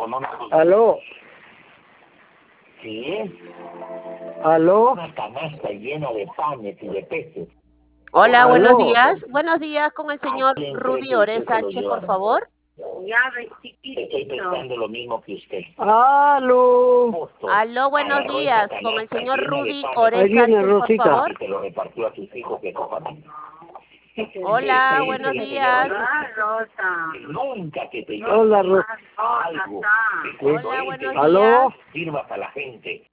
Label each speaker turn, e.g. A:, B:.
A: Aló,
B: Sí,
A: aló,
B: una canasta llena de panes y de peces.
C: Hola, buenos
A: aló.
C: días. Buenos días con el
B: ¿A
C: señor
B: quién cree
C: Rudy
B: que usted
C: Ores
B: se lo
C: Sánchez, por
B: llevaron?
C: favor.
B: Estoy pensando lo mismo que usted.
A: Aló.
B: Justo
C: Aló, buenos
B: agarró
C: días
B: esa
C: con el
B: canasta
C: señor
B: llena de
C: Rudy
B: panes
A: Ahí
C: Ores
A: viene
C: Sánchez, por
A: Rosita.
C: favor.
B: y se lo repartió a sus hijos que cojan.
C: Hola,
B: Esa
C: buenos
B: es la
C: días.
B: señora que nunca que te
A: Hola, Ro-
B: algo que
C: Hola,
B: cuando él te
C: buenos
B: diga,
A: Aló.
C: días.
B: sirvas a la gente.